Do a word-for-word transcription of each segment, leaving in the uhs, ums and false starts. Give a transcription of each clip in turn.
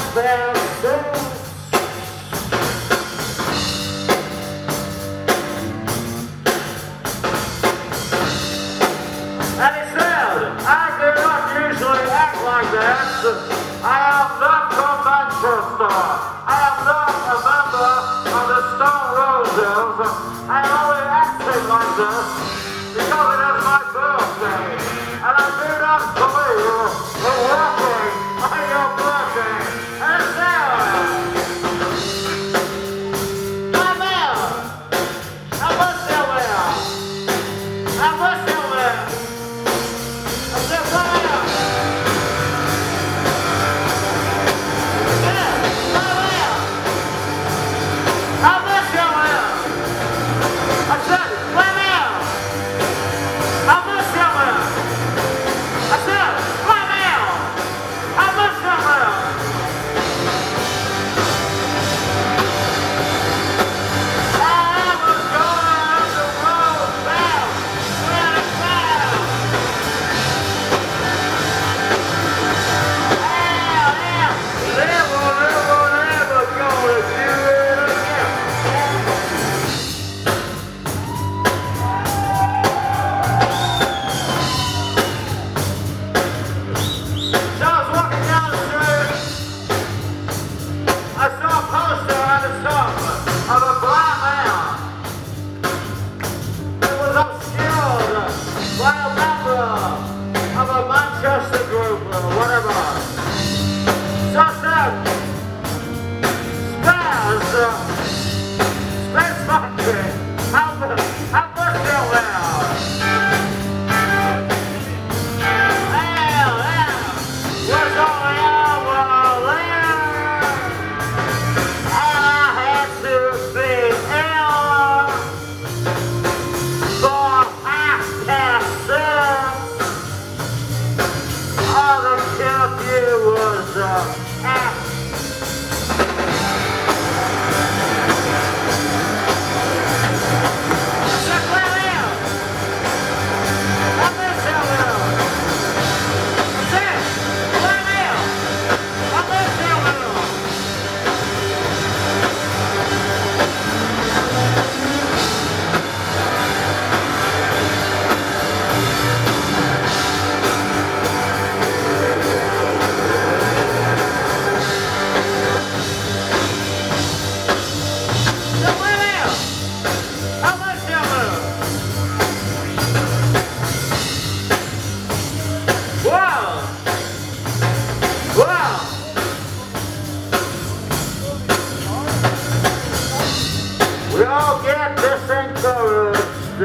their suits. And he said, I do not usually act like that. I am not from Manchester. I am not a member of the Stone Roses. I am only acting like this because it is my birthday. And I do not believe in working on your birthday. And it's there. I'm there. I was still there. I was still there. I said, come here. Yeah, come here. I was still there. I said, come here. I was still there. I said, come here. I was still there. I was going the road down, twenty-five. Hell, hell, never, never, never gonna do it again. So I was walking down the street. I saw a poster on the top of a blind man. It was obscured by a member of a Manchester group or whatever. So I said, Spaz, uh, Space Factory, how how much still there? Hell, hell, was only over there. And I had to be ill for half past six. All the curfew was uh, at we all get disencouraged.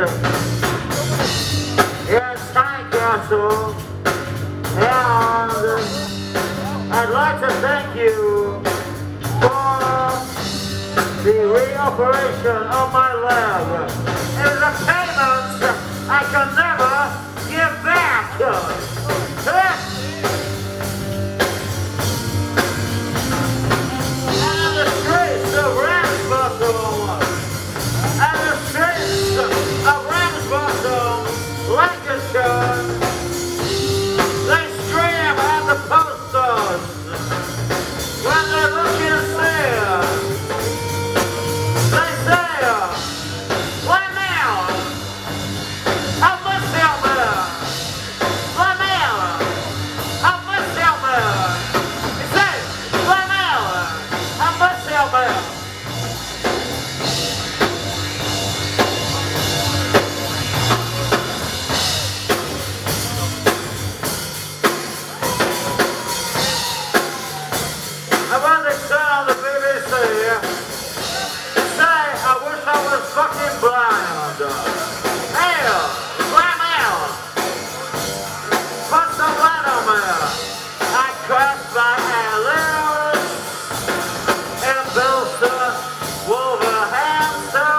Yes, thank you, so. And I'd like to thank you for the reoperation of my leg. It is a payment I can never give back. And the streets of Ramsbottom, and the streets of Ramsbottom, Lancashire, they scream at the posters when they're looking to see. They say, "Let me out! I must help me! Let me out! I must help me!" He says, "Let me out! I must help me!" I want to turn on the B B C and say I wish I was fucking blind. Hey, blind man, put some light on me. I crossed my eyelids and built a Wolverhampton.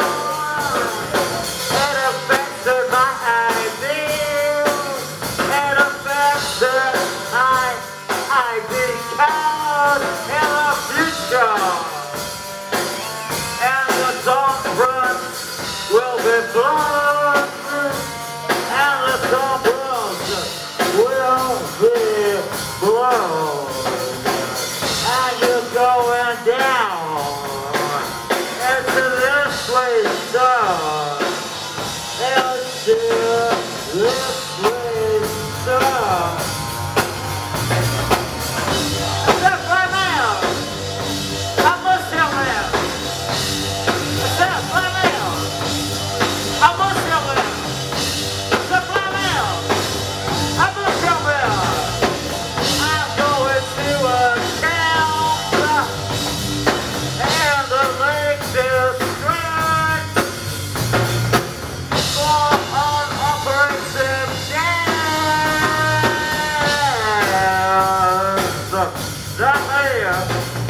It affected my ideals. It affected my I D card in the future. And the dog fronts will be blown. And the dog fronts will be blown. And you that man